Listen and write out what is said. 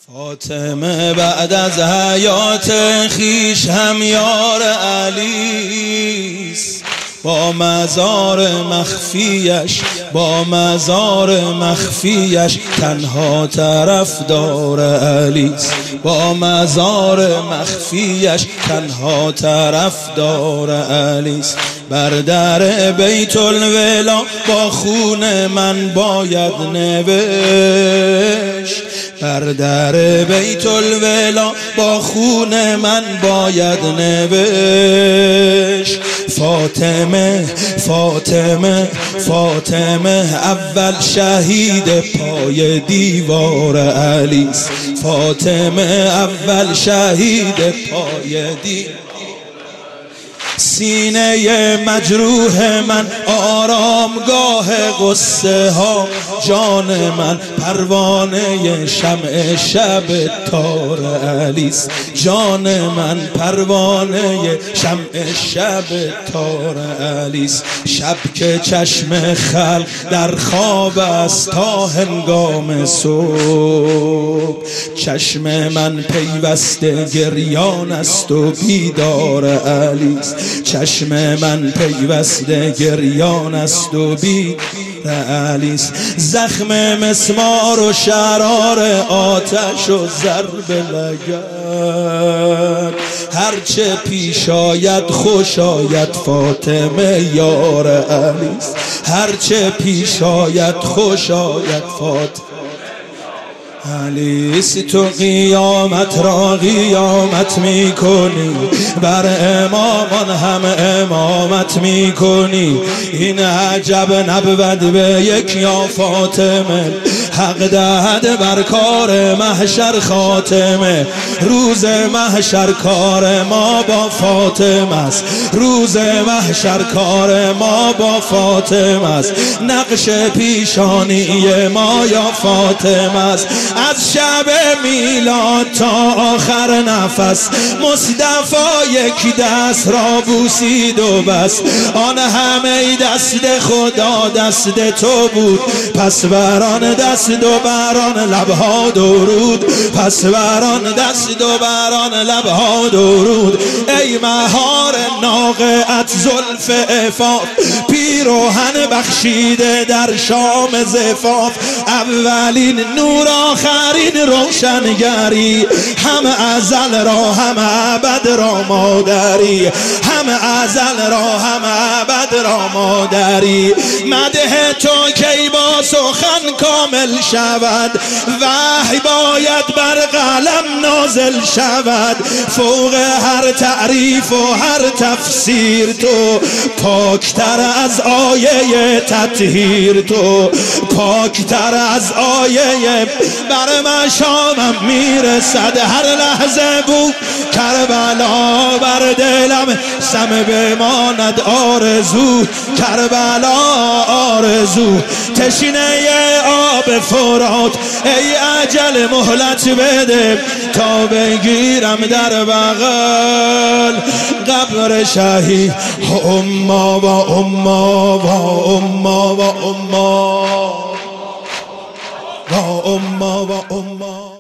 فاطمه بعد از حیات خیش هم یار علیست، با مزار مخفیش تنها طرفدار علیست، با مزار مخفیش تنها طرفدار علیست. بر در بیت الولا با خون من باید نوشت، بر در بیت الولا با خون من باید نوشت. فاطمه فاطمه فاطمه اول شهید پای دیوار علیست، فاطمه اول شهید پای دیوار. سینه مجروح من آرامگاه غصه ها، جان من پروانه شمع شب تار علیست، جان من پروانه شمع شب تار علیست. شب که چشم خلق در خواب است تا هنگام صبح، چشم من پیوسته گریان است و بیدار علیست، چشم من پیوسته گریان است و بیدار علیست. زخم مسمار و شرار آتش و ضرب لگد، هرچه پیش آید خوش آید فاطمه یار علیست، هرچه پیش آید خوش آید فاطمه علیست. تو قیامت را قیامت میکنی، بر امامان هم امامت میکنی. این عجب نبود به یک یا فاطمه، حق دهد بر کار محشر خاتمه. روز محشر کار ما با فاطمه است، روز محشر کار ما با فاطمه است. نقش پیشانی ما یا فاطمه است. از شب میلاد تا آخر نفس مصطفی یک دست را بوسید و بس. آن همه دست خدا دست تو بود، پس بر آن دست و بر آن لبها درود، پس بر آن دست و بر آن لبها درود. ای مهار ناقه‌ات زلف عفاف، پیراهن بخشیده در شام زفاف. اولین نور آخرین روشنگری، هم ازل را هم ابد را مادری، هم ازل را هم ابد را مادری. مدح تو کی با سخن کامل شود، وحی باید بر قلم نازل شود. فوق هر تعریف و هر تفسیر تو، پاکتر از آیه تطهیر تو، پاکتر از آیه. بر مشامم میرسد هر لحظه بو کربلا، بر دلم سم بماند آرزو کربلا آرزو. تشنه آب فرات ای اجل مهلت بده، تا بگیرم در بغل قبر شهید. اما و اما و اما و اما و اما و اما.